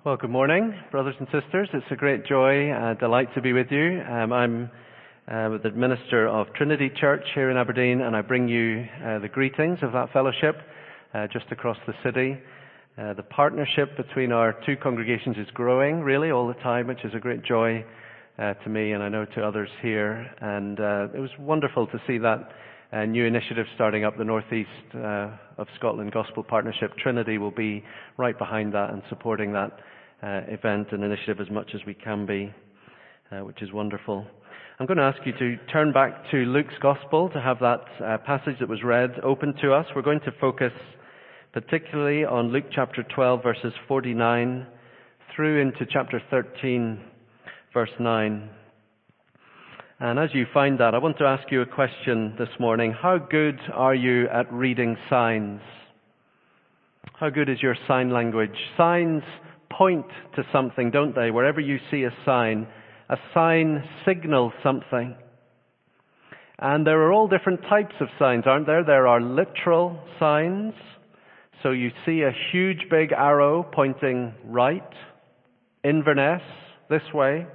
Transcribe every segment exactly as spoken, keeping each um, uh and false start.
Well, good morning, brothers and sisters. It's a great joy, uh, delight to be with you. Um, I'm uh, the minister of Trinity Church here in Aberdeen, and I bring you uh, the greetings of that fellowship uh, just across the city. Uh, the partnership between our two congregations is growing, really, all the time, which is a great joy uh, to me, and I know to others here. And uh, it was wonderful to see that uh, new initiative starting up, the Northeast uh, of Scotland Gospel Partnership. Trinity will be right behind that and supporting that Uh, event and initiative as much as we can be, uh, which is wonderful. I'm going to ask you to turn back to Luke's Gospel to have that uh, passage that was read open to us. We're going to focus particularly on Luke chapter twelve, verses forty-nine through into chapter thirteen, verse nine. And as you find that, I want to ask you a question this morning. How good are you at reading signs? How good is your sign language? Signs point to something, don't they? Wherever you see a sign, a sign signals something. And there are all different types of signs, aren't there? There are literal signs. So you see a huge big arrow pointing right, Inverness, this way.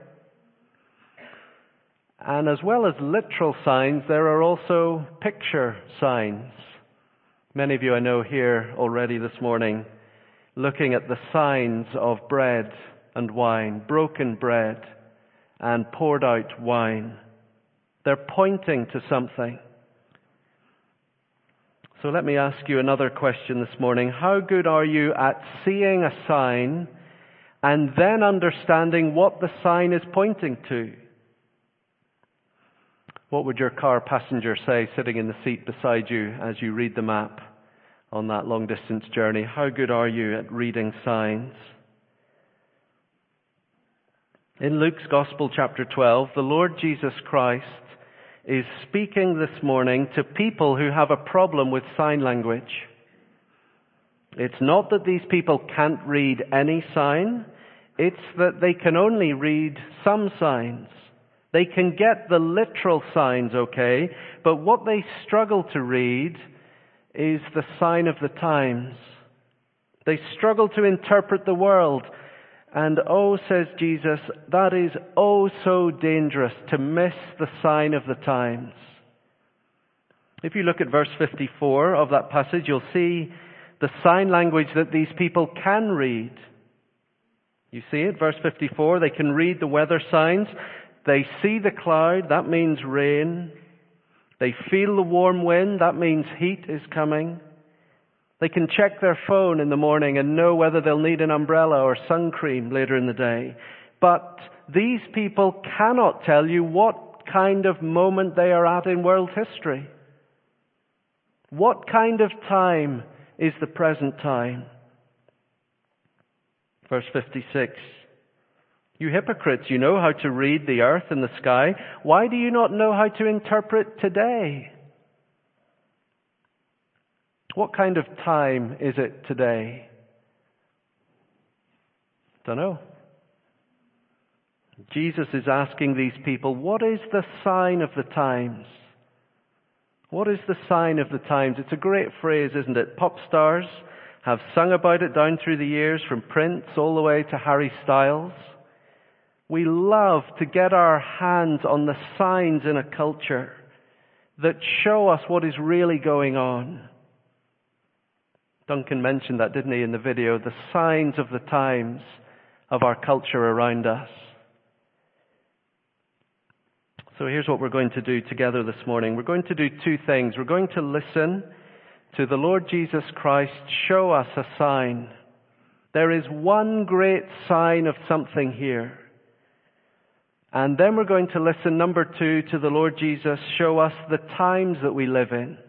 And as well as literal signs, there are also picture signs. Many of you I know here already this morning looking at the signs of bread and wine, broken bread and poured out wine. They're pointing to something. So let me ask you another question this morning. How good are you at seeing a sign and then understanding what the sign is pointing to? What would your car passenger say sitting in the seat beside you as you read the map on that long distance journey? How good are you at reading signs? In Luke's Gospel chapter twelve, the Lord Jesus Christ is speaking this morning to people who have a problem with sign language. It's not that these people can't read any sign, it's that they can only read some signs. They can get the literal signs, okay, but what they struggle to read is the sign of the times. They struggle to interpret the world. And oh, says Jesus, that is oh so dangerous to miss the sign of the times. If you look at verse fifty-four of that passage, you'll see the sign language that these people can read. You see it, verse fifty-four, they can read the weather signs. They see the cloud, that means rain. They feel the warm wind, that means heat is coming. They can check their phone in the morning and know whether they'll need an umbrella or sun cream later in the day. But these people cannot tell you what kind of moment they are at in world history. What kind of time is the present time? Verse fifty-six. You hypocrites, you know how to read the earth and the sky. Why do you not know how to interpret today? What kind of time is it today? Don't know. Jesus is asking these people, what is the sign of the times? What is the sign of the times? It's a great phrase, isn't it? Pop stars have sung about it down through the years, from Prince all the way to Harry Styles. We love to get our hands on the signs in a culture that show us what is really going on. Duncan mentioned that, didn't he, in the video? The signs of the times of our culture around us. So here's what we're going to do together this morning. We're going to do two things. We're going to listen to the Lord Jesus Christ show us a sign. There is one great sign of something here. And then we're going to listen, number two, to the Lord Jesus show us the times that we live in.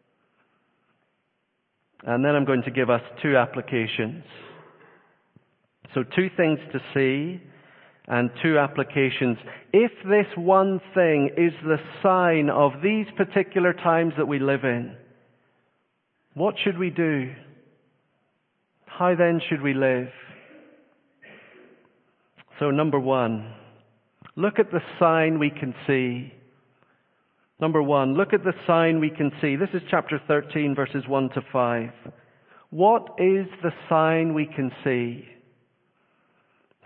And then I'm going to give us two applications. So two things to see and two applications. If this one thing is the sign of these particular times that we live in, what should we do? How then should we live? So number one, look at the sign we can see. Number one, look at the sign we can see. This is chapter thirteen, verses one to five. What is the sign we can see?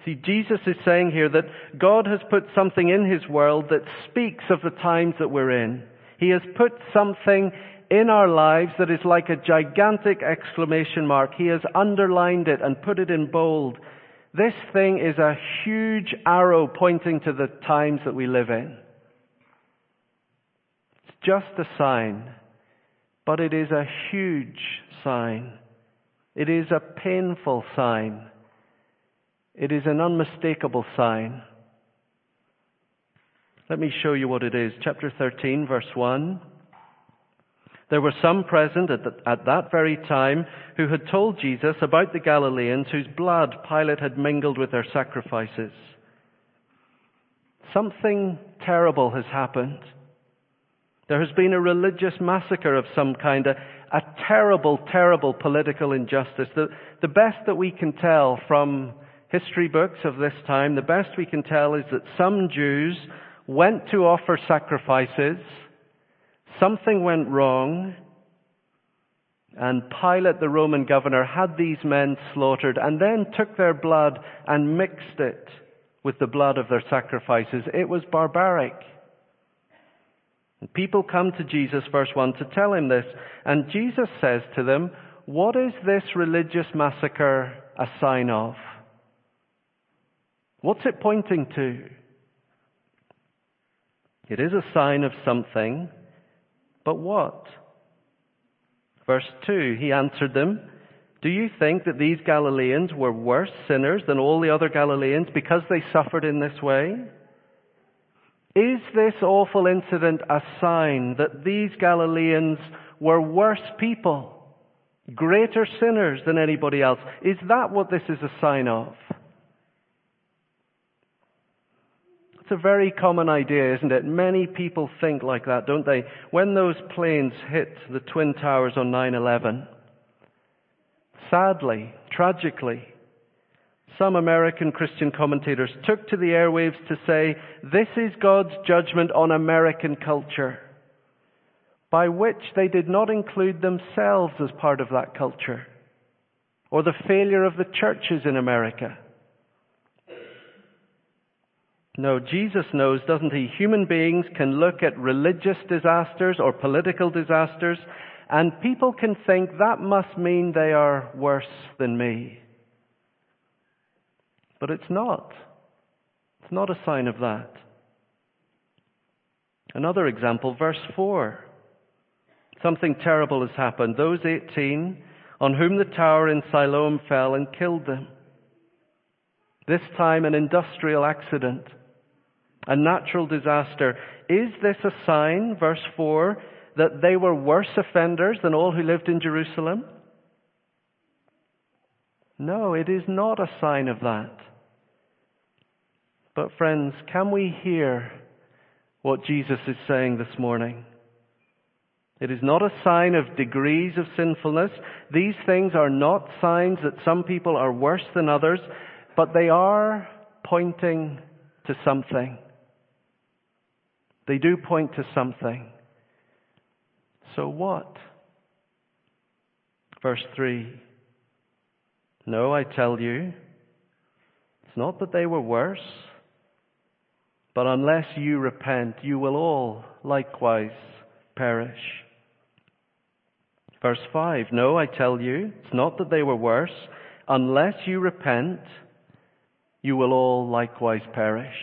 See, Jesus is saying here that God has put something in His world that speaks of the times that we're in. He has put something in our lives that is like a gigantic exclamation mark. He has underlined it and put it in bold. This thing is a huge arrow pointing to the times that we live in. It's just a sign, but it is a huge sign. It is a painful sign. It is an unmistakable sign. Let me show you what it is. Chapter thirteen, verse one. There were some present at, the, at that very time who had told Jesus about the Galileans whose blood Pilate had mingled with their sacrifices. Something terrible has happened. There has been a religious massacre of some kind, a, a terrible, terrible political injustice. The, the best that we can tell from history books of this time, the best we can tell is that some Jews went to offer sacrifices, something went wrong, and Pilate, the Roman governor, had these men slaughtered and then took their blood and mixed it with the blood of their sacrifices. It was barbaric. And people come to Jesus, verse one, to tell him this, and Jesus says to them, "What is this religious massacre a sign of?" What's it pointing to? It is a sign of something, but what? Verse two, he answered them, "Do you think that these Galileans were worse sinners than all the other Galileans because they suffered in this way? Is this awful incident a sign that these Galileans were worse people, greater sinners than anybody else? Is that what this is a sign of?" It's a very common idea, isn't it? Many people think like that, don't they? When those planes hit the Twin Towers on nine eleven, sadly, tragically, some American Christian commentators took to the airwaves to say, this is God's judgment on American culture, by which they did not include themselves as part of that culture, or the failure of the churches in America. No, Jesus knows, doesn't he? Human beings can look at religious disasters or political disasters, and people can think that must mean they are worse than me. But it's not. It's not a sign of that. Another example, verse four. Something terrible has happened. Those eighteen on whom the tower in Siloam fell and killed them. This time an industrial accident. A natural disaster. Is this a sign, verse four, that they were worse offenders than all who lived in Jerusalem? No, it is not a sign of that. But friends, can we hear what Jesus is saying this morning? It is not a sign of degrees of sinfulness. These things are not signs that some people are worse than others, but they are pointing to something. They do point to something. So what? Verse three. No, I tell you, it's not that they were worse, but unless you repent, you will all likewise perish. Verse five. No, I tell you, it's not that they were worse, unless you repent, you will all likewise perish.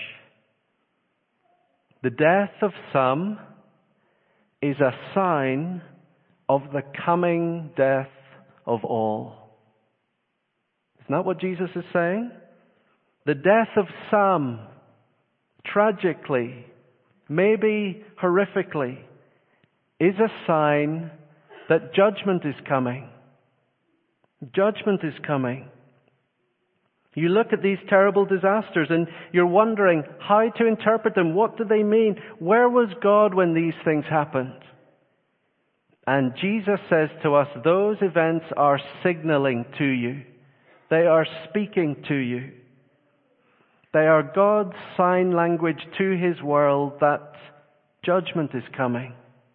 The death of some is a sign of the coming death of all. Isn't that what Jesus is saying? The death of some, tragically, maybe horrifically, is a sign that judgment is coming. Judgment is coming. You look at these terrible disasters and you're wondering how to interpret them. What do they mean? Where was God when these things happened? And Jesus says to us, those events are signaling to you. They are speaking to you. They are God's sign language to His world that judgment is coming.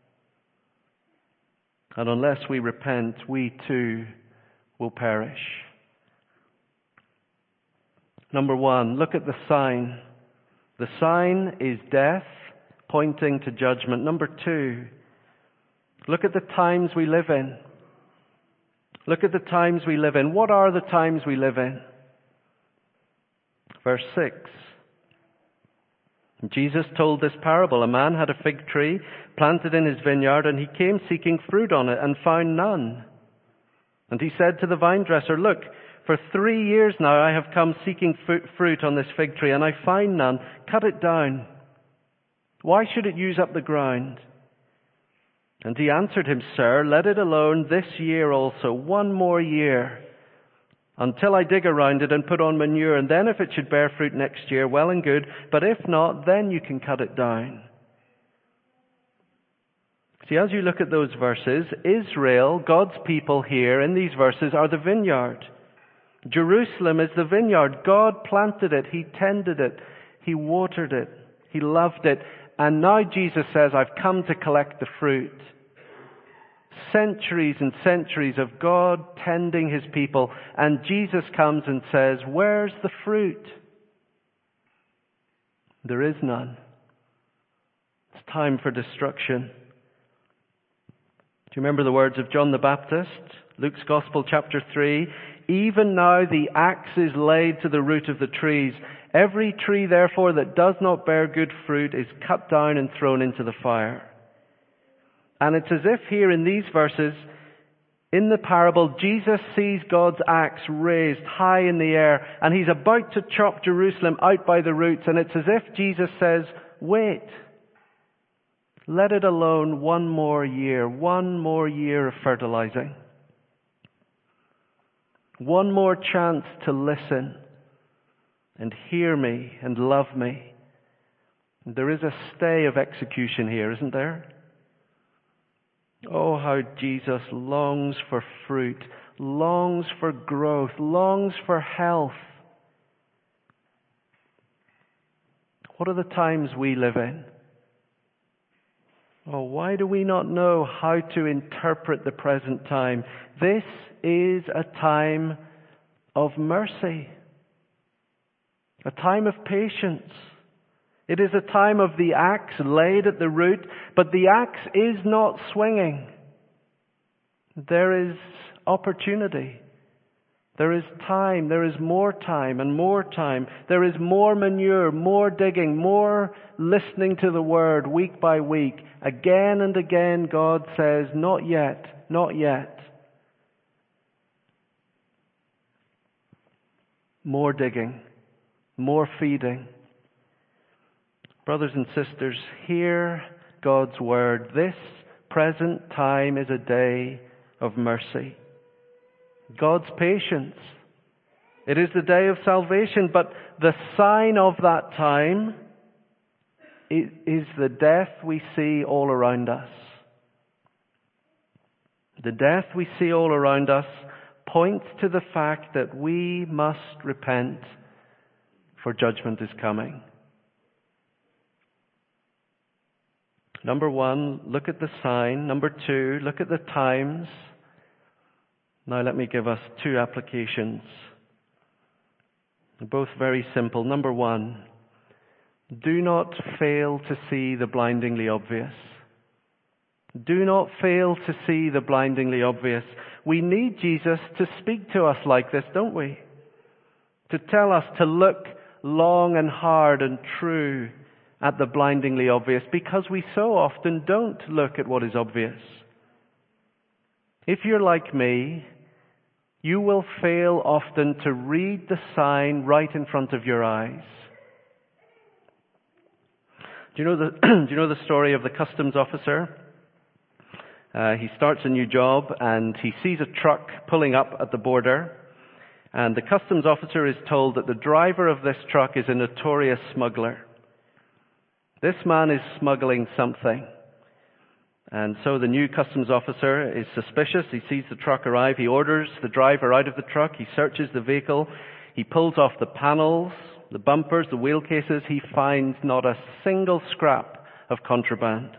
And unless we repent, we too will perish. Number one, look at the sign. The sign is death, pointing to judgment. Number two, look at the times we live in. Look at the times we live in. What are the times we live in? Verse six. Jesus told this parable. A man had a fig tree planted in his vineyard, and he came seeking fruit on it and found none. And he said to the vine dresser, "Look, for three years now I have come seeking fruit on this fig tree, and I find none. Cut it down. Why should it use up the ground?" And he answered him, "Sir, let it alone this year also, one more year, until I dig around it and put on manure, and then if it should bear fruit next year, well and good, but if not, then you can cut it down." See, as you look at those verses, Israel, God's people here in these verses, are the vineyard. Jerusalem is the vineyard. God planted it. He tended it. He watered it. He loved it. And now Jesus says, "I've come to collect the fruit." Centuries and centuries of God tending His people. And Jesus comes and says, "Where's the fruit?" There is none. It's time for destruction. Do you remember the words of John the Baptist? Luke's Gospel, chapter three. "Even now the axe is laid to the root of the trees. Every tree, therefore, that does not bear good fruit is cut down and thrown into the fire." And it's as if here in these verses, in the parable, Jesus sees God's axe raised high in the air, and He's about to chop Jerusalem out by the roots. And it's as if Jesus says, "Wait. Let it alone one more year, one more year of fertilizing. One more chance to listen and hear me and love me." There is a stay of execution here, isn't there? Oh, how Jesus longs for fruit, longs for growth, longs for health. What are the times we live in? Oh, why do we not know how to interpret the present time? This is a time of mercy, a time of patience. It is a time of the axe laid at the root, but the axe is not swinging. There is opportunity. There is time. There is more time and more time. There is more manure, more digging, more listening to the Word week by week. Again and again God says, "Not yet, not yet." More digging, more feeding. Brothers and sisters, hear God's Word. This present time is a day of mercy. God's patience. It is the day of salvation, but the sign of that time is the death we see all around us. The death we see all around us points to the fact that we must repent, for judgment is coming. Number one, look at the sign. Number two, look at the times. Now let me give us two applications. Both very simple. Number one, do not fail to see the blindingly obvious. Do not fail to see the blindingly obvious. We need Jesus to speak to us like this, don't we? To tell us to look long and hard and true at the blindingly obvious, because we so often don't look at what is obvious. If you're like me, you will fail often to read the sign right in front of your eyes. Do you know the do you know the story of the customs officer? Uh, he starts a new job and he sees a truck pulling up at the border, and the customs officer is told that the driver of this truck is a notorious smuggler. This man is smuggling something. And so the new customs officer is suspicious. He sees the truck arrive. He orders the driver out of the truck. He searches the vehicle. He pulls off the panels, the bumpers, the wheel cases. He finds not a single scrap of contraband.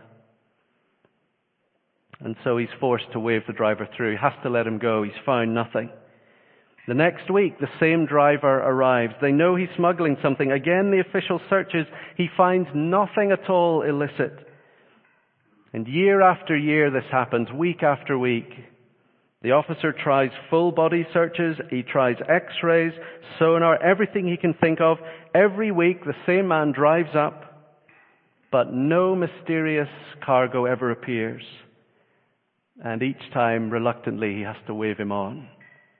And so he's forced to wave the driver through. He has to let him go. He's found nothing. The next week, the same driver arrives. They know he's smuggling something. Again, the official searches. He finds nothing at all illicit. And year after year this happens, week after week. The officer tries full body searches, he tries x-rays, sonar, everything he can think of. Every week the same man drives up, but no mysterious cargo ever appears. And each time, reluctantly, he has to wave him on.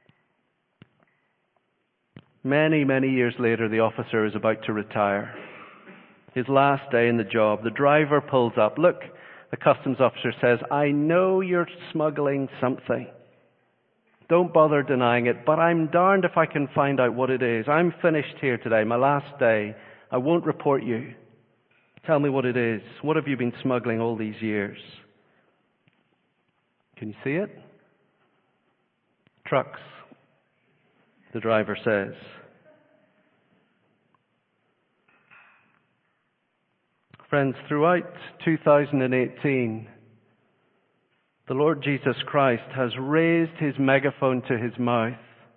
Many, many years later, the officer is about to retire. His last day in the job, the driver pulls up. Look, the customs officer says, I know you're smuggling something. Don't bother denying it, but I'm darned if I can find out what it is. I'm finished here today, my last day. I won't report you. Tell me what it is. What have you been smuggling all these years? Can you see it? Trucks, the driver says. Friends, throughout two thousand eighteen, the Lord Jesus Christ has raised his megaphone to his mouth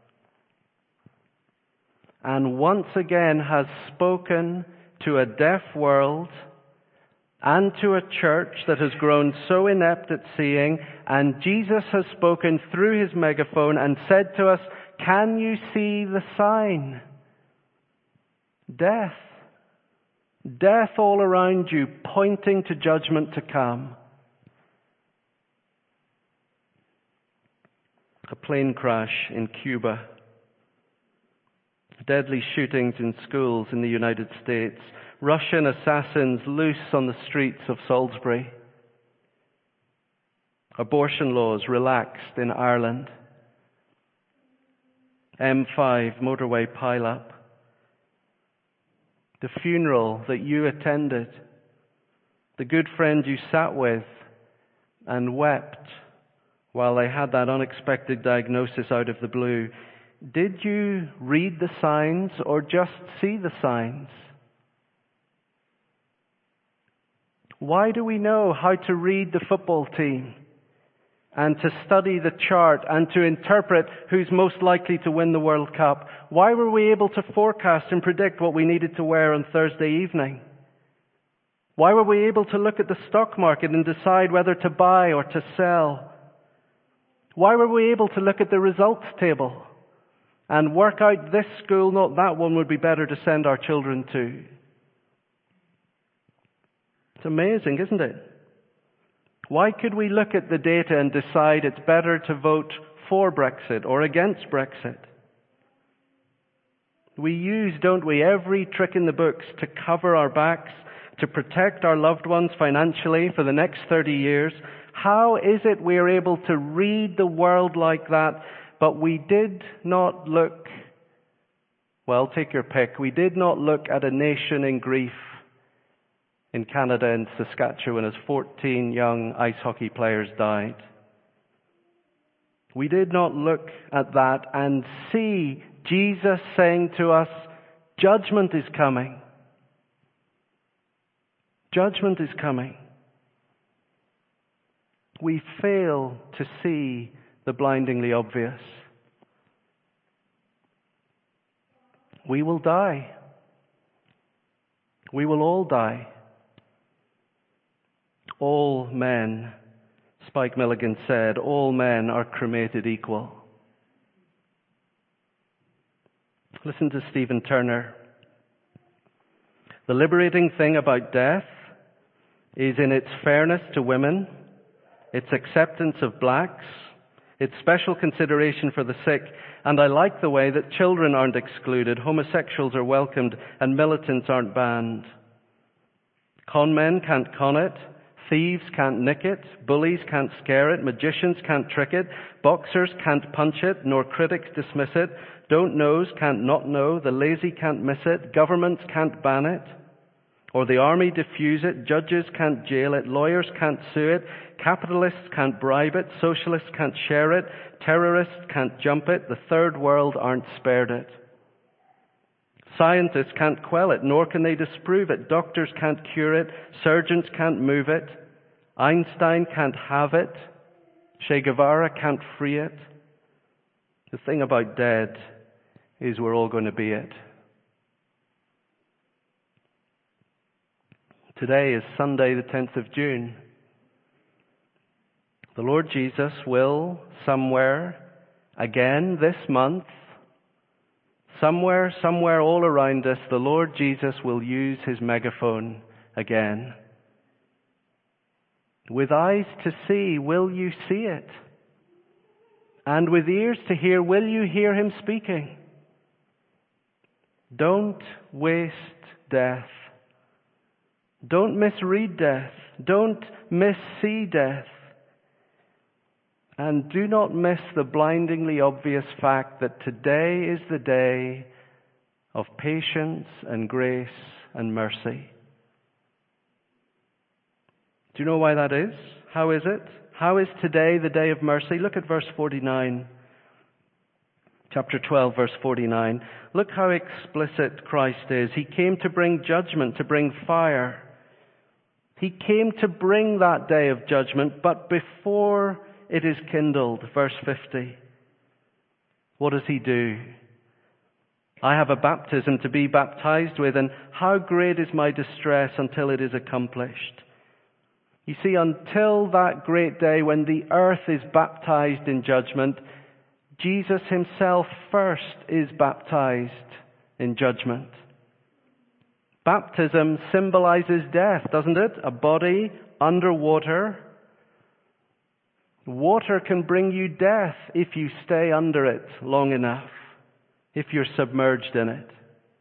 and once again has spoken to a deaf world and to a church that has grown so inept at seeing, and Jesus has spoken through his megaphone and said to us, can you see the sign? Death. Death all around you, pointing to judgment to come. A plane crash in Cuba. Deadly shootings in schools in the United States. Russian assassins loose on the streets of Salisbury. Abortion laws relaxed in Ireland. M five motorway pileup. The funeral that you attended. The good friend you sat with and wept while they had that unexpected diagnosis out of the blue. Did you read the signs or just see the signs? Why do we know how to read the football team and to study the chart and to interpret who's most likely to win the World Cup? Why were we able to forecast and predict what we needed to wear on Thursday evening? Why were we able to look at the stock market and decide whether to buy or to sell? Why were we able to look at the results table and work out this school, not that one, would be better to send our children to? It's amazing, isn't it? Why could we look at the data and decide it's better to vote for Brexit or against Brexit? We use, don't we, every trick in the books to cover our backs, to protect our loved ones financially for the next thirty years. How is it we are able to read the world like that, but we did not look, well, take your pick, we did not look at a nation in grief in Canada and Saskatchewan as fourteen young ice hockey players died. We did not look at that and see Jesus saying to us, judgment is coming. Judgment is coming. We fail to see the blindingly obvious. We will die. We will all die. All men, Spike Milligan said, all men are cremated equal. Listen to Stephen Turner. The liberating thing about death is in its fairness to women, its acceptance of blacks, its special consideration for the sick, and I like the way that children aren't excluded, homosexuals are welcomed, and militants aren't banned. Con men can't con it, thieves can't nick it, bullies can't scare it, magicians can't trick it, boxers can't punch it, nor critics dismiss it, don't knows can't not know, the lazy can't miss it, governments can't ban it, or the army diffuse it, judges can't jail it, lawyers can't sue it, capitalists can't bribe it, socialists can't share it, terrorists can't jump it, the third world aren't spared it. Scientists can't quell it, nor can they disprove it. Doctors can't cure it, surgeons can't move it, Einstein can't have it, Che Guevara can't free it. The thing about dead is we're all going to be it. Today is Sunday the tenth of June. The Lord Jesus will, somewhere, again this month, somewhere, somewhere all around us, the Lord Jesus will use his megaphone again. With eyes to see, will you see it? And with ears to hear, will you hear him speaking? Don't waste death. Don't misread death. Don't missee death. And do not miss the blindingly obvious fact that today is the day of patience and grace and mercy. Do you know why that is? How is it? How is today the day of mercy? Look at verse forty-nine. Chapter twelve, verse forty-nine. Look how explicit Christ is. He came to bring judgment, to bring fire. He came to bring that day of judgment, but before it is kindled, verse fifty, what does he do? I have a baptism to be baptized with, and how great is my distress until it is accomplished. You see, until that great day when the earth is baptized in judgment, Jesus himself first is baptized in judgment. Baptism symbolizes death, doesn't it? A body under water. Water can bring you death if you stay under it long enough, if you're submerged in it.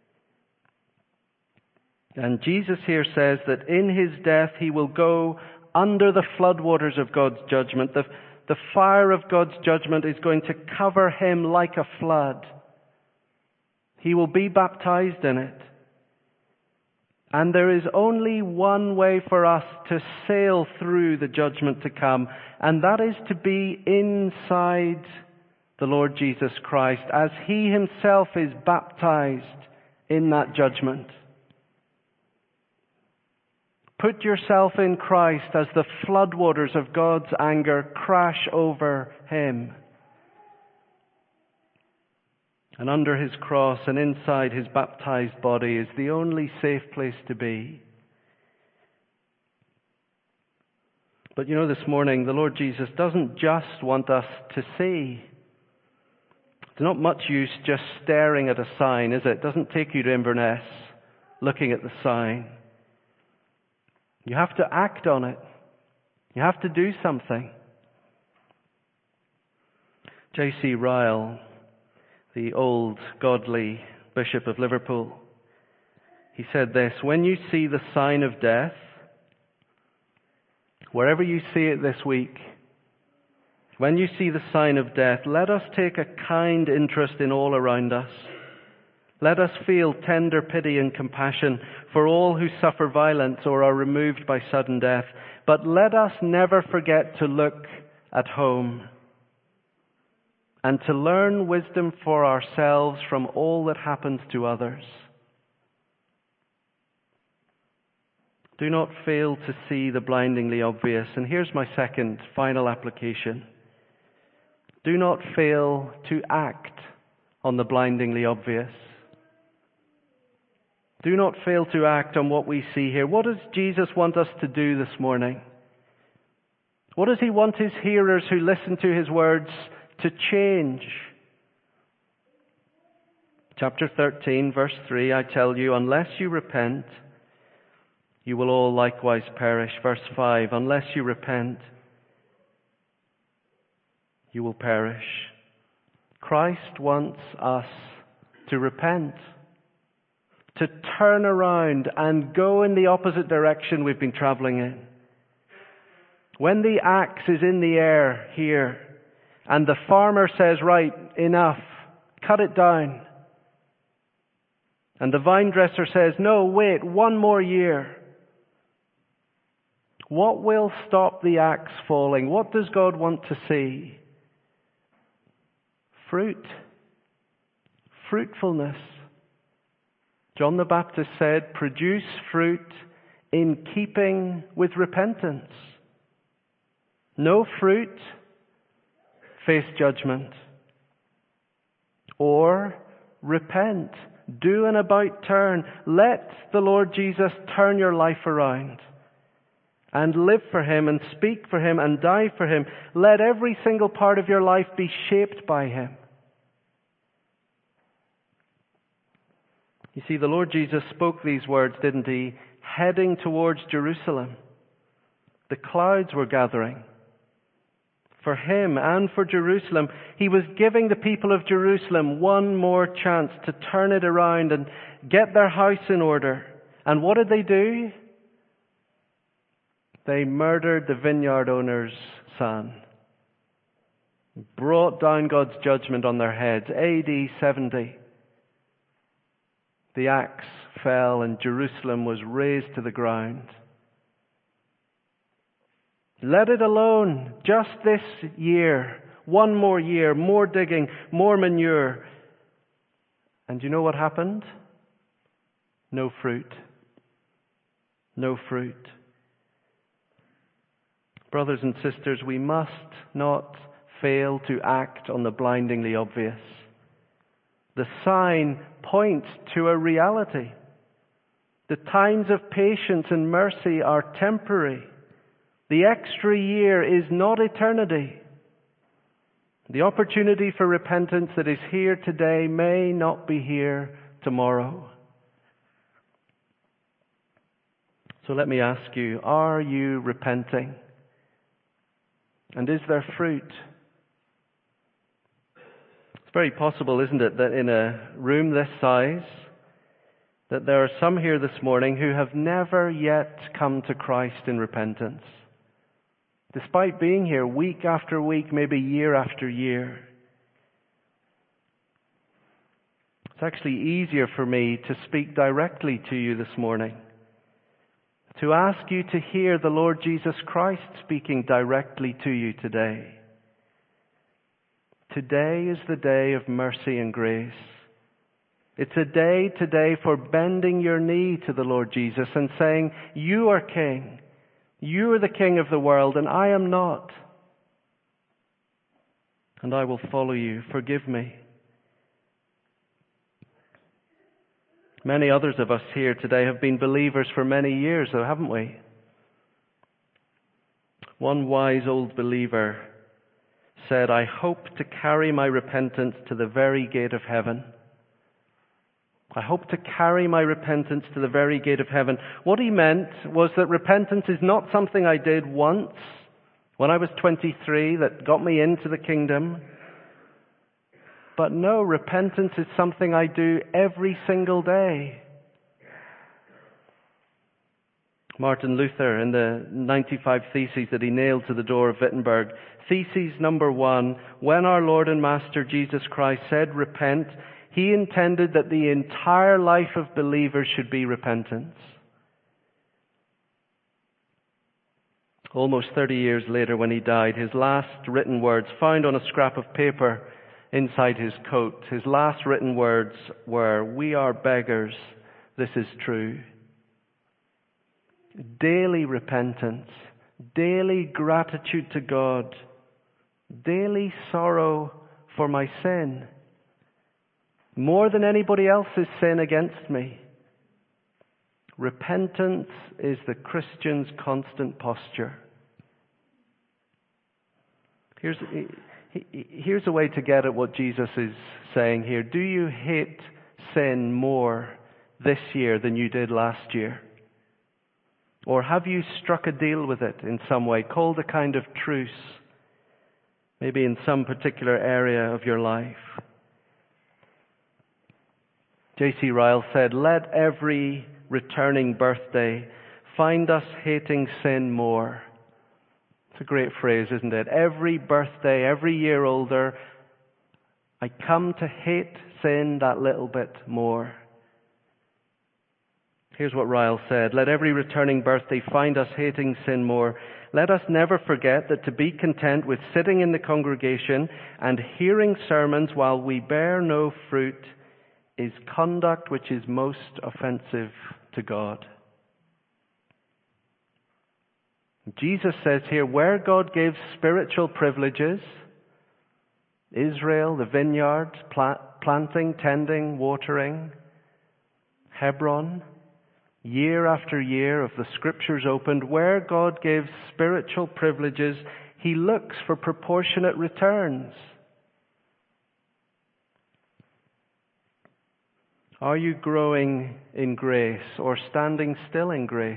And Jesus here says that in his death he will go under the floodwaters of God's judgment. The, the fire of God's judgment is going to cover him like a flood. He will be baptized in it. And there is only one way for us to sail through the judgment to come, and that is to be inside the Lord Jesus Christ as he himself is baptized in that judgment. Put yourself in Christ as the floodwaters of God's anger crash over him. And under his cross and inside his baptized body is the only safe place to be. But you know, this morning, the Lord Jesus doesn't just want us to see. It's not much use just staring at a sign, is it? It doesn't take you to Inverness looking at the sign. You have to act on it. You have to do something. J C Ryle, the old godly Bishop of Liverpool, he said this: when you see the sign of death, wherever you see it this week, when you see the sign of death, let us take a kind interest in all around us. Let us feel tender pity and compassion for all who suffer violence or are removed by sudden death. But let us never forget to look at home and to learn wisdom for ourselves from all that happens to others. Do not fail to see the blindingly obvious. And here's my second, final application. Do not fail to act on the blindingly obvious. Do not fail to act on what we see here. What does Jesus want us to do this morning? What does he want his hearers who listen to his words to change? Chapter thirteen, verse three, I tell you, unless you repent, you will all likewise perish. Verse five, unless you repent, you will perish. Christ wants us to repent, to turn around and go in the opposite direction we've been traveling in. When the axe is in the air here and the farmer says, right, enough, cut it down. And the vine dresser says, no, wait, one more year. What will stop the axe falling? What does God want to see? Fruit. Fruitfulness. John the Baptist said, produce fruit in keeping with repentance. No fruit, face judgment. Or repent. Do an about turn. Let the Lord Jesus turn your life around. And live for Him and speak for Him and die for Him. Let every single part of your life be shaped by Him. You see, the Lord Jesus spoke these words, didn't He? Heading towards Jerusalem. The clouds were gathering. For Him and for Jerusalem, He was giving the people of Jerusalem one more chance to turn it around and get their house in order. And what did they do? They murdered the vineyard owner's son. Brought down God's judgment on their heads. A D seventy. The axe fell and Jerusalem was razed to the ground. Let it alone. Just this year. One more year. More digging. More manure. And you know what happened? No fruit. No fruit. Brothers and sisters, we must not fail to act on the blindingly obvious. The sign points to a reality. The times of patience and mercy are temporary. The extra year is not eternity. The opportunity for repentance that is here today may not be here tomorrow. So let me ask you, are you repenting? And is there fruit? It's very possible, isn't it, that in a room this size, that there are some here this morning who have never yet come to Christ in repentance. Despite being here week after week, maybe year after year. It's actually easier for me to speak directly to you this morning. To ask you to hear the Lord Jesus Christ speaking directly to you today. Today is the day of mercy and grace. It's a day today for bending your knee to the Lord Jesus and saying, you are King. You are the King of the world and I am not. And I will follow you. Forgive me. Many others of us here today have been believers for many years, though, haven't we? One wise old believer said, I hope to carry my repentance to the very gate of heaven. I hope to carry my repentance to the very gate of heaven. What he meant was that repentance is not something I did once when I was twenty-three that got me into the kingdom. But no, repentance is something I do every single day. Martin Luther, in the ninety-five Theses that he nailed to the door of Wittenberg, Thesis number one, when our Lord and Master Jesus Christ said repent, He intended that the entire life of believers should be repentance. Almost thirty years later when he died, his last written words, found on a scrap of paper inside his coat, his last written words were, we are beggars, this is true. Daily repentance, daily gratitude to God, daily sorrow for my sin. More than anybody else's sin against me. Repentance is the Christian's constant posture. Here's, here's a way to get at what Jesus is saying here. Do you hate sin more this year than you did last year? Or have you struck a deal with it in some way, called a kind of truce, maybe in some particular area of your life? J C Ryle said, let every returning birthday find us hating sin more. It's a great phrase, isn't it? Every birthday, every year older, I come to hate sin that little bit more. Here's what Ryle said, let every returning birthday find us hating sin more. Let us never forget that to be content with sitting in the congregation and hearing sermons while we bear no fruit is conduct which is most offensive to God. Jesus says here, where God gives spiritual privileges, Israel, the vineyard, planting, tending, watering. Hebron, year after year of the Scriptures opened, where God gives spiritual privileges, He looks for proportionate returns. Are you growing in grace or standing still in grace?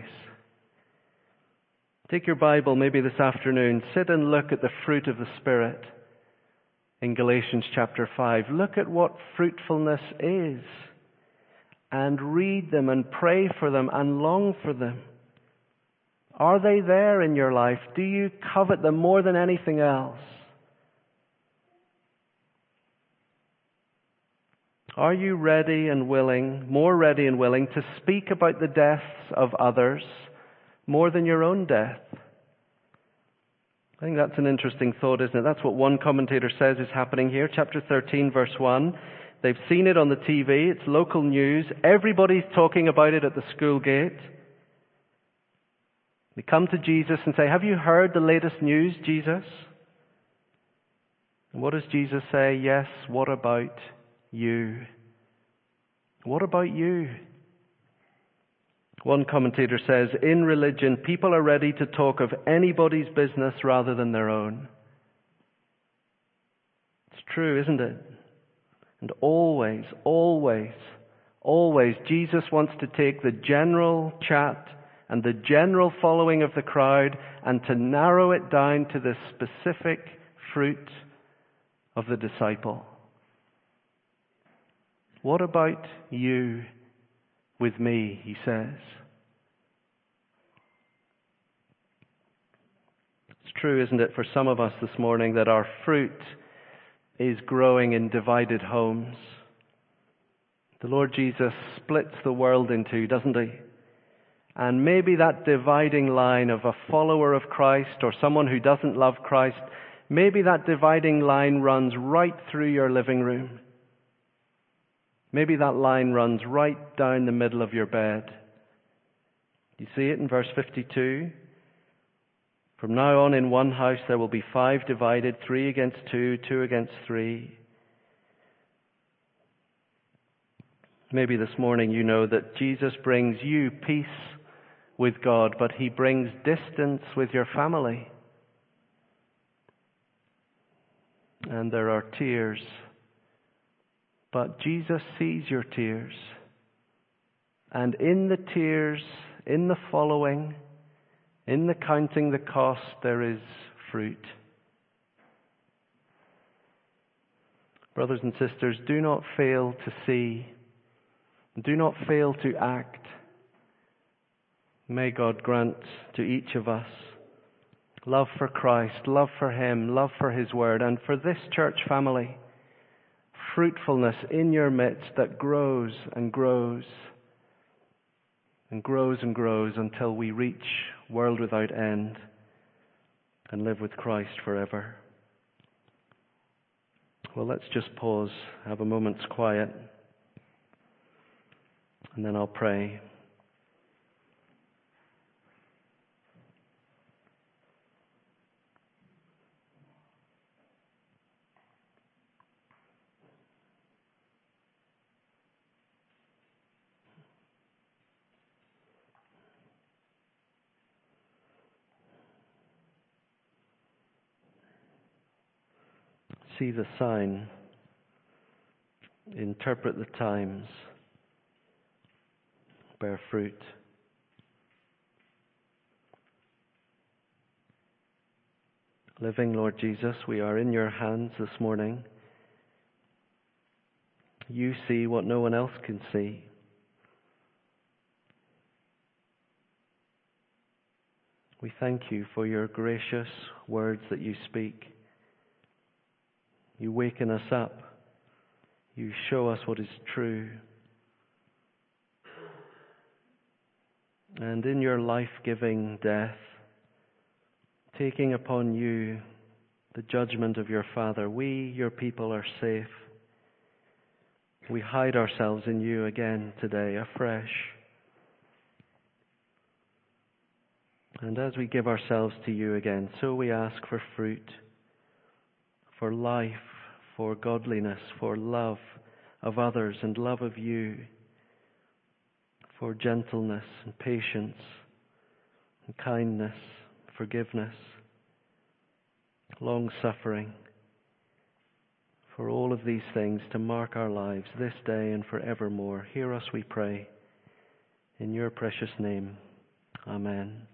Take your Bible maybe this afternoon, sit and look at the fruit of the Spirit in Galatians chapter five. Look at what fruitfulness is and read them and pray for them and long for them. Are they there in your life? Do you covet them more than anything else? Are you ready and willing, more ready and willing, to speak about the deaths of others more than your own death? I think that's an interesting thought, isn't it? That's what one commentator says is happening here. Chapter thirteen, verse one. They've seen it on the T V. It's local news. Everybody's talking about it at the school gate. They come to Jesus and say, "Have you heard the latest news, Jesus?" And what does Jesus say? "Yes, what about you?" What about you? One commentator says, in religion, people are ready to talk of anybody's business rather than their own. It's true, isn't it? And always, always, always, Jesus wants to take the general chat and the general following of the crowd and to narrow it down to the specific fruit of the disciple. What about you with me, he says. It's true, isn't it, for some of us this morning that our fruit is growing in divided homes. The Lord Jesus splits the world in two, doesn't he? And maybe that dividing line of a follower of Christ or someone who doesn't love Christ, maybe that dividing line runs right through your living room. Maybe that line runs right down the middle of your bed. You see it in verse fifty-two? From now on in one house there will be five divided, three against two, two against three. Maybe this morning you know that Jesus brings you peace with God, but he brings distance with your family. And there are tears. But Jesus sees your tears. And in the tears, in the following, in the counting the cost, there is fruit. Brothers and sisters, do not fail to see. Do not fail to act. May God grant to each of us love for Christ, love for Him, love for His Word, and for this church family, fruitfulness in your midst that grows and grows and grows and grows until we reach world without end and live with Christ forever. Well, let's just pause, have a moment's quiet, and then I'll pray. See the sign. Interpret the times. Bear fruit. Living Lord Jesus, we are in your hands this morning. You see what no one else can see. We thank you for your gracious words that you speak. You waken us up. You show us what is true. And in your life-giving death, taking upon you the judgment of your Father, we, your people, are safe. We hide ourselves in you again today, afresh. And as we give ourselves to you again, so we ask for fruit, for life, for godliness, for love, of others and love of you, for gentleness and patience and kindness, forgiveness, long-suffering, for all of these things to mark our lives this day and forevermore. Hear us, we pray. In your precious name, amen.